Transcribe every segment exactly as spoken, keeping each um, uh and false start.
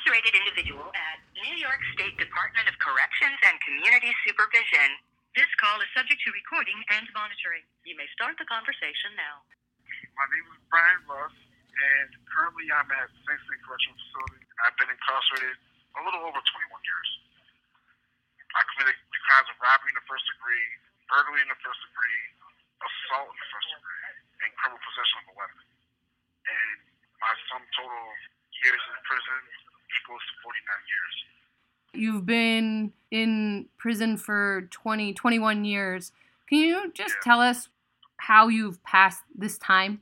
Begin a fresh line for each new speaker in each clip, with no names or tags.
incarcerated individual at New York State Department of Corrections and Community Supervision. This call is subject to recording and monitoring. You may start the conversation now.
My name is Brian Russ, and currently I'm at Saint State Correctional Facility. I've been incarcerated a little over twenty-one years. I committed the crimes of robbery in the first degree, burglary in the first degree, assault in the first degree, and criminal possession of a weapon. And my sum total years in prison equals to forty-nine years.
You've been in prison for twenty, twenty-one years. Can you just
Yeah.
tell us how you've passed this time?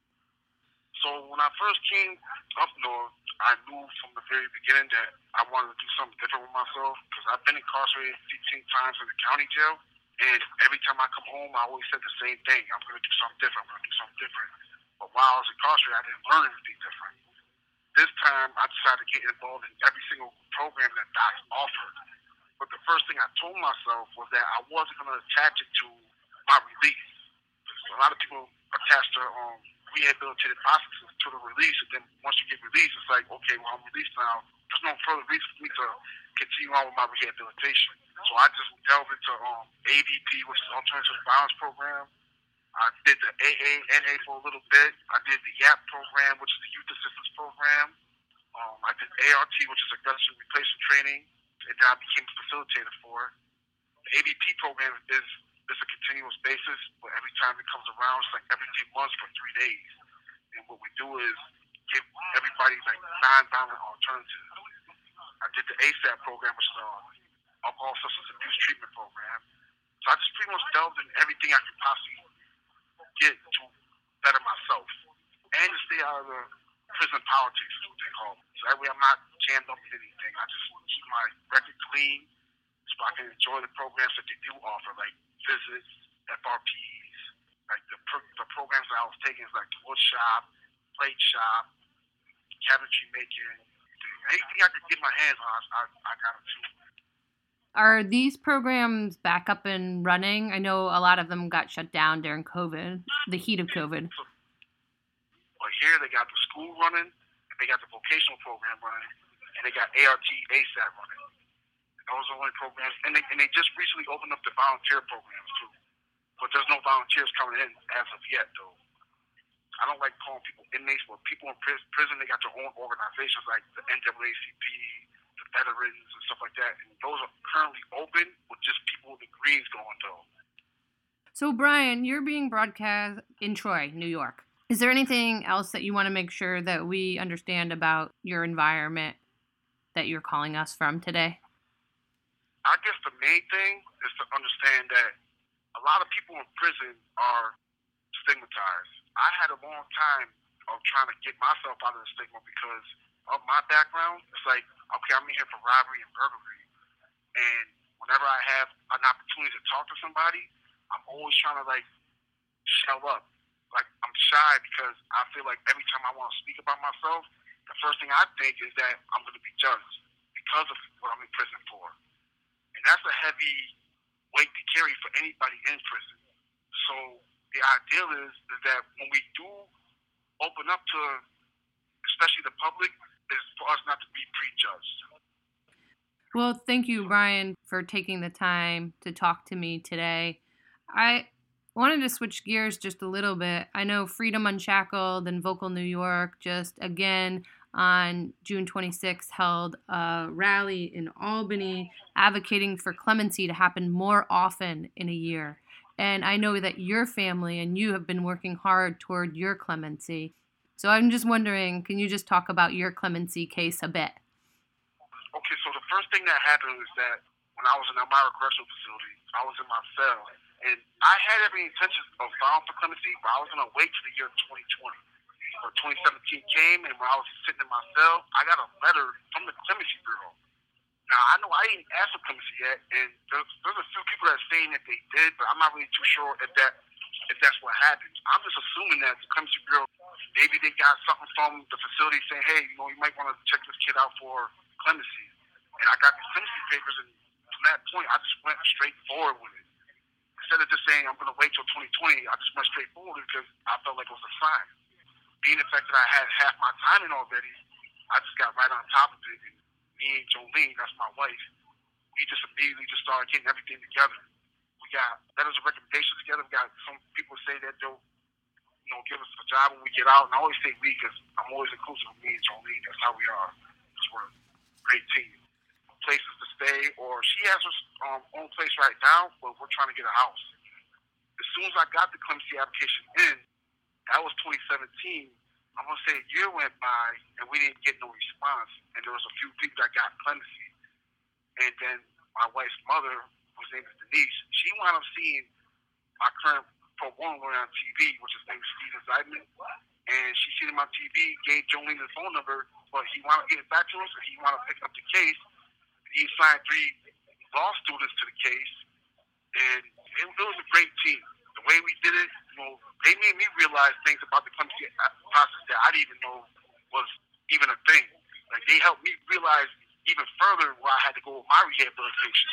So when I first came up north, I knew from the very beginning that I wanted to do something different with myself because I've been incarcerated fifteen times in the county jail, and every time I come home, I always said the same thing. I'm going to do something different. I'm going to do something different. But while I was incarcerated, I didn't learn anything different. This time, I decided to get involved in every single program that docs offered. But the first thing I told myself was that I wasn't going to attach it to my release. A lot of people attach their um, rehabilitative processes to the release, and then once you get released, it's like, okay, well, I'm released now. There's no further reason for me to continue on with my rehabilitation. So I just delved into um, A V P, which is Alternative Violence Program. I did the A A N A for a little bit. I did the YAP program, which is the Youth Assistance Program. Um, I did A R T, which is Aggressive Replacement Training, and then I became a facilitator for it. The A V P program is It's a continuous basis, but every time it comes around, it's like every few months for three days. And what we do is give everybody like non-violent alternatives. I did the A S A P program, which is an alcohol substance abuse treatment program. So I just pretty much delved in everything I could possibly get to better myself and to stay out of the prison politics, is what they call it. So that way I'm not jammed up in anything. I just keep my record clean so I can enjoy the programs that they do offer, like visits, F R Ps, like the pro- the programs that I was taking is like the wood shop, plate shop, cabinetry making, anything I could get my hands on, I, I got it too.
Are these programs back up and running? I know a lot of them got shut down during COVID, the heat of COVID.
But here they got the school running, and they got the vocational program running, and they got A R T, A S A P running. Those are only programs, and they, and they just recently opened up the volunteer programs too. But there's no volunteers coming in as of yet, though. I don't like calling people inmates, but people in prison, they got their own organizations like the N double A C P, the veterans, and stuff like that. And those are currently open with just people with degrees going, though.
So, Brian, you're being broadcast in Troy, New York. Is there anything else that you want to make sure that we understand about your environment that you're calling us from today?
I guess the main thing is to understand that a lot of people in prison are stigmatized. I had a long time of trying to get myself out of the stigma because of my background. It's like, okay, I'm in here for robbery and burglary. And whenever I have an opportunity to talk to somebody, I'm always trying to, like, shell up. Like, I'm shy because I feel like every time I want to speak about myself, the first thing I think is that I'm going to be judged because of what I'm in prison for. And that's a heavy weight to carry for anybody in prison. So the ideal is, is that when we do open up to, especially the public, is for us not to be prejudged.
Well, thank you, Brian, for taking the time to talk to me today. I wanted to switch gears just a little bit. I know Freedom Unshackled and Vocal New York just, again, on June twenty-sixth, held a rally in Albany advocating for clemency to happen more often in a year. And I know that your family and you have been working hard toward your clemency. So I'm just wondering, can you just talk about your clemency case a bit?
Okay, so the first thing that happened is that when I was in Elmira Correctional Facility, I was in my cell. And I had every intention of filing for clemency, but I was going to wait till the year twenty twenty. Or twenty seventeen came, and when I was sitting in my cell, I got a letter from the Clemency Bureau. Now, I know I didn't ask for clemency yet, and there's, there's a few people that are saying that they did, but I'm not really too sure if that if that's what happened. I'm just assuming that the Clemency Bureau, maybe they got something from the facility saying, hey, you know, you might want to check this kid out for clemency. And I got these clemency papers, and from that point, I just went straight forward with it. Instead of just saying I'm going to wait till twenty twenty, I just went straight forward because I felt like it was a sign. Being the fact that I had half my time in already, I just got right on top of it. And me and Jolene, that's my wife, we just immediately just started getting everything together. We got letters of recommendation together. We got some people say that they'll, you know, give us a job when we get out. And I always say we because I'm always inclusive of me and Jolene. That's how we are. Because we're a great team. Places to stay, or she has her um, own place right now, but we're trying to get a house. As soon as I got the clemency application in, that was twenty seventeen. I'm going to say a year went by, and we didn't get no response. And there was a few people that got clemency. And then my wife's mother, whose name is Denise, she wound up seeing my current pro bono lawyer on T V, which is named Steven Zeidman. And she seen him on T V, gave Jolene his phone number, but he wound up getting back to us, and he wound up picking up the case. He signed three law students to the case, and it, it was a great team. The way we did it, you know, they made me realize things about the clemency process that I didn't even know was even a thing. Like, they helped me realize even further where I had to go with my rehabilitation.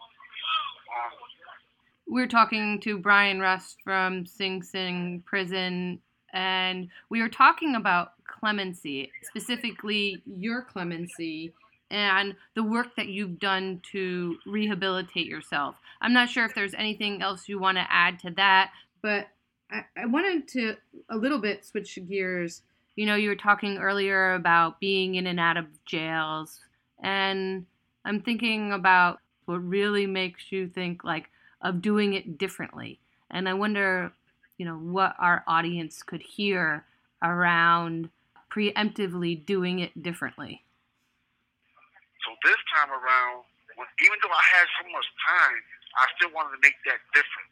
Um,
We're talking to Brian Rust from Sing Sing Prison, and we were talking about clemency, specifically your clemency, and the work that you've done to rehabilitate yourself. I'm not sure if there's anything else you want to add to that, but I, I wanted to a little bit switch gears. You know, you were talking earlier about being in and out of jails, and I'm thinking about what really makes you think, like, of doing it differently. And I wonder, you know, what our audience could hear around preemptively doing it differently.
So this time around, when, even though I had so much time, I still wanted to make that difference.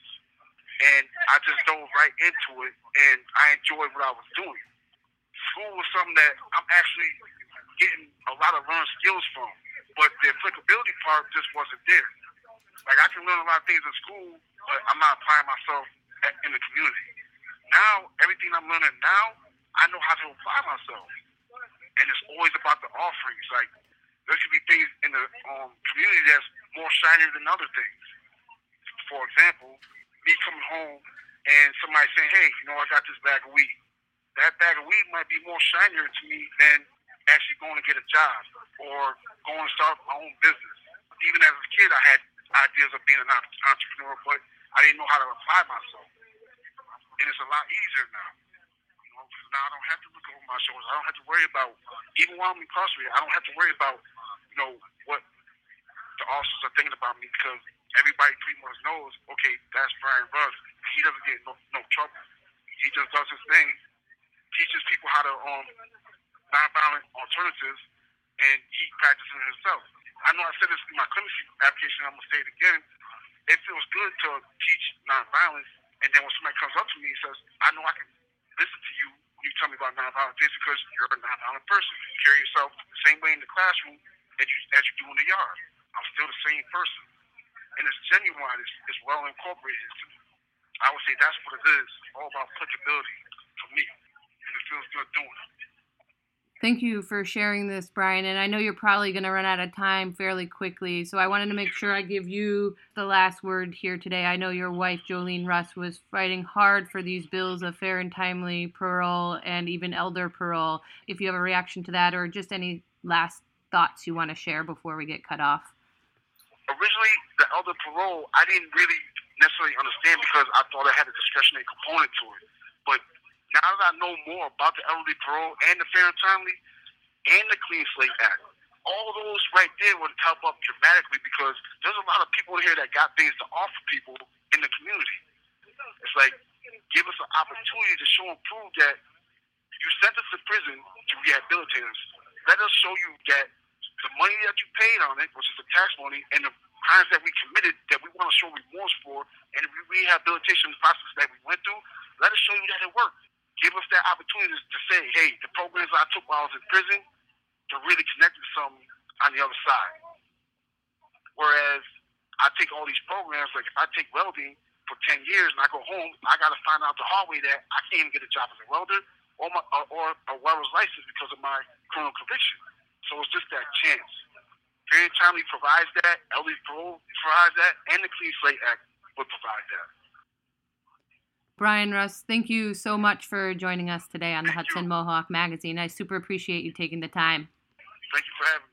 And I just dove right into it, and I enjoyed what I was doing. School was something that I'm actually getting a lot of learned skills from, but the applicability part just wasn't there. Like, I can learn a lot of things in school, but I'm not applying myself at, in the community. Now, everything I'm learning now, I know how to apply myself. And it's always about the offerings. Like, there could be things in the um, community that's more shinier than other things. For example, me coming home and somebody saying, hey, you know, I got this bag of weed. That bag of weed might be more shinier to me than actually going to get a job or going to start my own business. Even as a kid, I had ideas of being an entrepreneur, but I didn't know how to apply myself. And it's a lot easier now. You know, because now I don't have to look over my shoulders. I don't have to worry about, even while I'm incarcerated, I don't have to worry about, you know, what the officers are thinking about me, because everybody pretty much knows, okay, that's Brian Rust. He doesn't get no, no trouble. He just does his thing, teaches people how to um nonviolent alternatives, and he practices it himself. I know I said this in my clemency application, I'm going to say it again. It feels good to teach nonviolence, and then when somebody comes up to me and says, I know I can listen to you when you tell me about nonviolence because you're a nonviolent person. You carry yourself the same way in the classroom as you, as you do in the yard. I'm still the same person. And it's genuine, it's, it's well incorporated into me. I would say that's what it is. It's all about applicability for me, and it feels good doing it.
Thank you for sharing this, Brian. And I know you're probably going to run out of time fairly quickly, so I wanted to make sure I give you the last word here today. I know your wife, Jolene Rust, was fighting hard for these bills of fair and timely parole and even elder parole. If you have a reaction to that or just any last thoughts you want to share before we get cut off.
Originally, the elder parole, I didn't really necessarily understand because I thought it had a discretionary component to it. But now that I know more about the elderly parole and the fair and timely and the Clean Slate Act, all those right there would help up dramatically because there's a lot of people here that got things to offer people in the community. It's like, give us an opportunity to show and prove that you sent us to prison to rehabilitate us. Let us show you that the money that you paid on it, which is the tax money, and the crimes that we committed that we want to show remorse for, and the rehabilitation process that we went through, let us show you that it worked. Give us that opportunity to say, hey, the programs I took while I was in prison, they're really connected to something on the other side. Whereas I take all these programs, like if I take welding for ten years and I go home, I got to find out the hard way that I can't even get a job as a welder or, my, or, or a welder's license because of my criminal conviction. So it's just that chance. Fair and Timely provides that, elderly parole provides that, and the Clean Slate Act would provide that.
Brian Rust, thank you so much for joining us today on the
Thank
Hudson
you.
Mohawk Magazine. I super appreciate you taking the time.
Thank you for having me.